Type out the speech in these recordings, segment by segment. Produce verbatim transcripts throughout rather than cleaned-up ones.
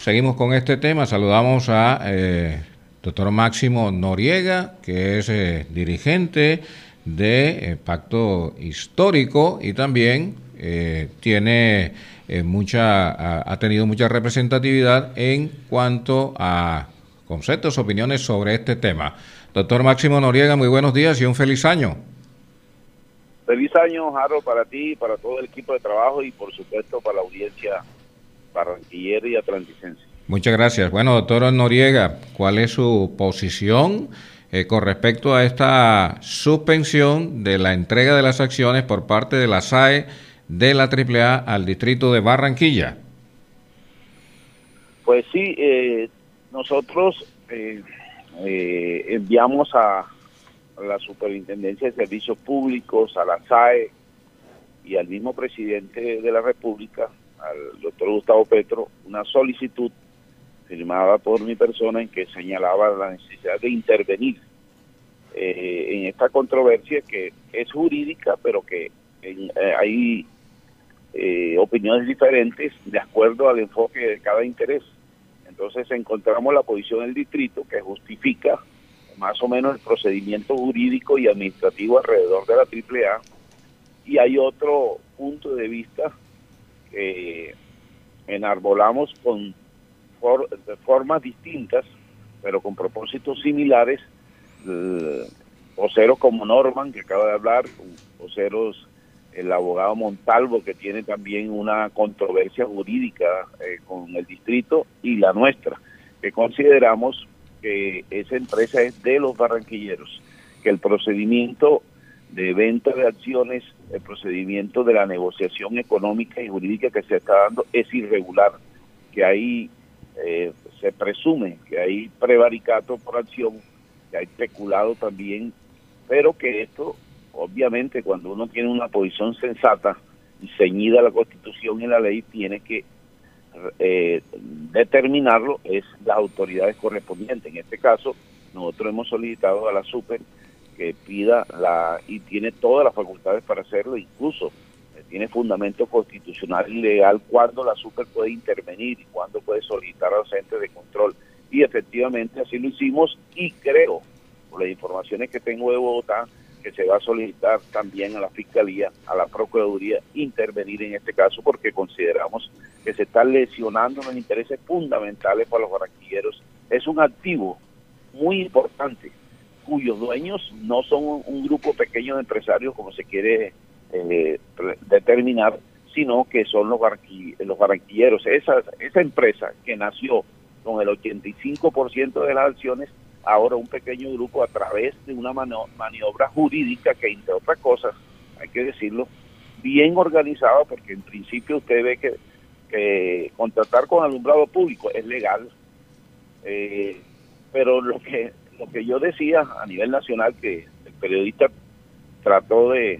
seguimos con este tema. Saludamos a eh, doctor Máximo Noriega, que es eh, dirigente de eh, Pacto Histórico y también eh, tiene eh, mucha, ha, ha tenido mucha representatividad en cuanto a conceptos, opiniones sobre este tema. Doctor Máximo Noriega, muy buenos días y un feliz año. Feliz año, Harold, para ti, para todo el equipo de trabajo y por supuesto para la audiencia barranquillera y atlanticense. Muchas gracias. Bueno, doctor Noriega, ¿cuál es su posición eh, con respecto a esta suspensión de la entrega de las acciones por parte de la S A E de la triple A al distrito de Barranquilla? Pues sí, eh, nosotros eh, eh, enviamos a a la Superintendencia de Servicios Públicos, a la S A E y al mismo presidente de la República, al doctor Gustavo Petro, una solicitud firmada por mi persona en que señalaba la necesidad de intervenir eh, en esta controversia que es jurídica, pero que en, eh, hay eh, opiniones diferentes de acuerdo al enfoque de cada interés. Entonces encontramos la posición del distrito que justifica más o menos el procedimiento jurídico y administrativo alrededor de la triple A, y hay otro punto de vista que enarbolamos con for, de formas distintas, pero con propósitos similares, eh, voceros como Norman, que acaba de hablar, voceros, el abogado Montalvo, que tiene también una controversia jurídica eh, con el distrito, y la nuestra, que consideramos que esa empresa es de los barranquilleros, que el procedimiento de venta de acciones, el procedimiento de la negociación económica y jurídica que se está dando es irregular, que ahí eh, se presume que hay prevaricato por acción, que hay peculado también, pero que esto, obviamente, cuando uno tiene una posición sensata y ceñida a la Constitución y la ley, tiene que Eh, determinarlo es las autoridades correspondientes. En este caso, nosotros hemos solicitado a la Super que pida la, y tiene todas las facultades para hacerlo, incluso eh, tiene fundamento constitucional y legal cuando la Super puede intervenir y cuando puede solicitar a los entes de control. Y efectivamente así lo hicimos, y creo, por las informaciones que tengo de Bogotá, que se va a solicitar también a la Fiscalía, a la Procuraduría, intervenir en este caso, porque consideramos que se están lesionando los intereses fundamentales para los barranquilleros. Es un activo muy importante, cuyos dueños no son un, un grupo pequeño de empresarios, como se quiere eh, determinar, sino que son los, barranqui, los barranquilleros. Esa, esa empresa que nació con el ochenta y cinco por ciento de las acciones, ahora un pequeño grupo, a través de una mano, maniobra jurídica que, entre otras cosas, hay que decirlo, bien organizada, porque en principio usted ve que, que contratar con alumbrado público es legal, eh, pero lo que lo que yo decía a nivel nacional, que el periodista trató de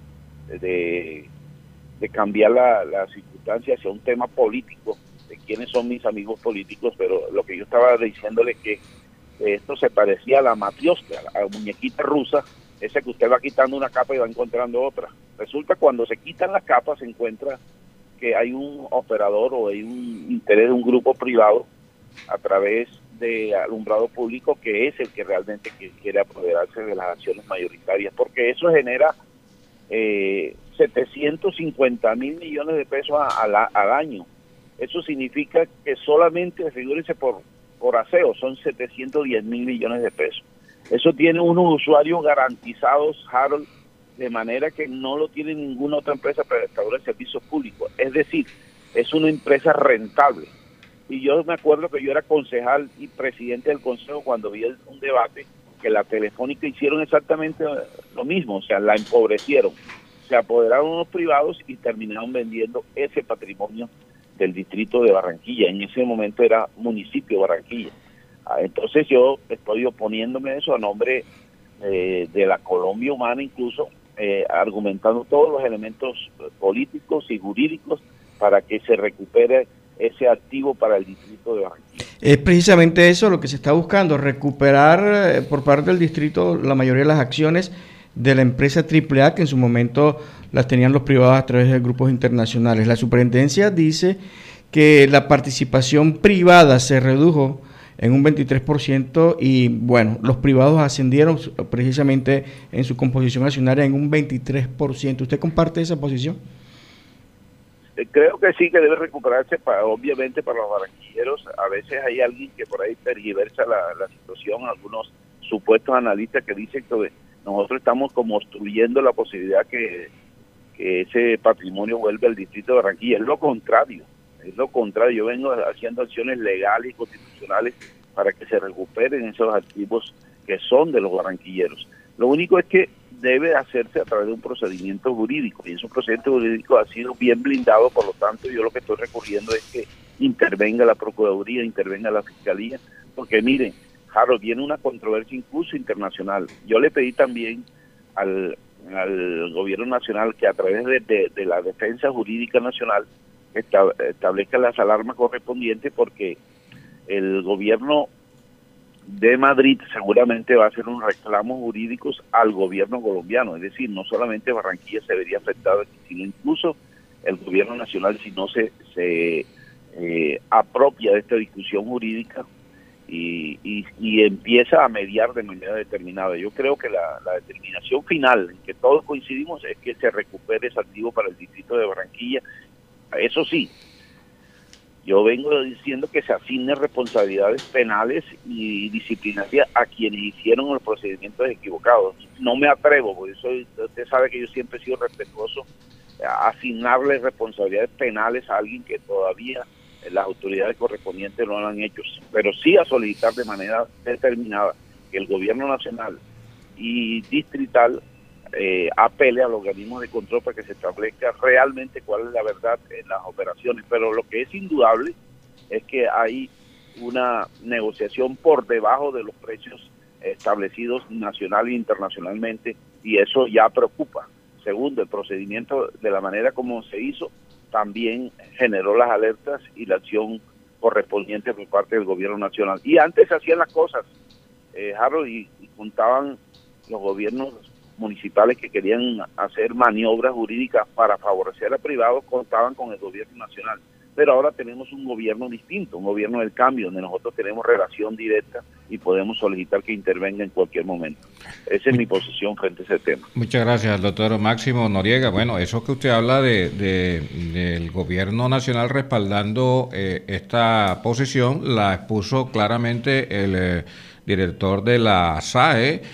de, de cambiar la, la circunstancia hacia un tema político, de quiénes son mis amigos políticos, pero lo que yo estaba diciéndole es que esto se parecía a la matrioshka, a la muñequita rusa, esa que usted va quitando una capa y va encontrando otra. Resulta cuando se quitan las capas se encuentra que hay un operador o hay un interés de un grupo privado a través de alumbrado público, que es el que realmente quiere apoderarse de las acciones mayoritarias, porque eso genera eh, setecientos cincuenta mil millones de pesos a, a la, al año. Eso significa que solamente, figúrense, por por aseo, son setecientos diez mil millones de pesos. Eso tiene unos usuarios garantizados, Harold, de manera que no lo tiene ninguna otra empresa prestadora de servicios públicos. Es decir, es una empresa rentable. Y yo me acuerdo que yo era concejal y presidente del consejo cuando vi un debate que la Telefónica hicieron exactamente lo mismo, o sea, la empobrecieron. Se apoderaron unos privados y terminaron vendiendo ese patrimonio del distrito de Barranquilla. En ese momento era municipio de Barranquilla. Ah, entonces yo estoy oponiéndome a eso a nombre eh, de la Colombia Humana, incluso eh, argumentando todos los elementos políticos y jurídicos para que se recupere ese activo para el distrito de Barranquilla. Es precisamente eso lo que se está buscando, recuperar eh, por parte del distrito la mayoría de las acciones de la empresa triple A, que en su momento las tenían los privados a través de grupos internacionales. La superintendencia dice que la participación privada se redujo en un veintitrés por ciento y bueno, los privados ascendieron precisamente en su composición accionaria en un veintitrés por ciento. ¿Usted comparte esa posición? Creo que sí, que debe recuperarse, para, obviamente para los barranquilleros. A veces hay alguien que por ahí tergiversa la, la situación, algunos supuestos analistas que dicen que nosotros estamos como obstruyendo la posibilidad que, que ese patrimonio vuelva al distrito de Barranquilla. Es lo contrario, es lo contrario. Yo vengo haciendo acciones legales y constitucionales para que se recuperen esos activos que son de los barranquilleros. Lo único es que debe hacerse a través de un procedimiento jurídico, y ese procedimiento jurídico ha sido bien blindado. Por lo tanto, yo lo que estoy recurriendo es que intervenga la Procuraduría, intervenga la Fiscalía, porque miren, Harold, viene una controversia incluso internacional. Yo le pedí también al, al gobierno nacional que a través de, de, de la defensa jurídica nacional establezca las alarmas correspondientes, porque el gobierno de Madrid seguramente va a hacer unos reclamos jurídicos al gobierno colombiano. Es decir, no solamente Barranquilla se vería afectada, sino incluso el gobierno nacional, si no se, se eh, apropia de esta discusión jurídica y, y, y empieza a mediar de manera determinada. Yo creo que la, la determinación final en que todos coincidimos es que se recupere ese activo para el distrito de Barranquilla. Eso sí, yo vengo diciendo que se asignen responsabilidades penales y disciplinarias a quienes hicieron los procedimientos equivocados. No me atrevo, porque soy, usted sabe que yo siempre he sido respetuoso, a asignarle responsabilidades penales a alguien que todavía las autoridades correspondientes no lo han hecho, pero sí a solicitar de manera determinada que el gobierno nacional y distrital Eh, apele a los organismos de control para que se establezca realmente cuál es la verdad en las operaciones. Pero lo que es indudable es que hay una negociación por debajo de los precios establecidos nacional e internacionalmente, y eso ya preocupa. Segundo, el procedimiento de la manera como se hizo también generó las alertas y la acción correspondiente por parte del gobierno nacional. Y antes se hacían las cosas, eh, Harold, y, y contaban los gobiernos municipales que querían hacer maniobras jurídicas para favorecer a privados, contaban con el gobierno nacional. Pero ahora tenemos un gobierno distinto, un gobierno del cambio, donde nosotros tenemos relación directa y podemos solicitar que intervenga en cualquier momento. Esa es mi posición frente a ese tema. Muchas gracias, doctor Máximo Noriega. Bueno, eso que usted habla de, de del gobierno nacional respaldando eh, esta posición, la expuso claramente el eh, director de la S A E,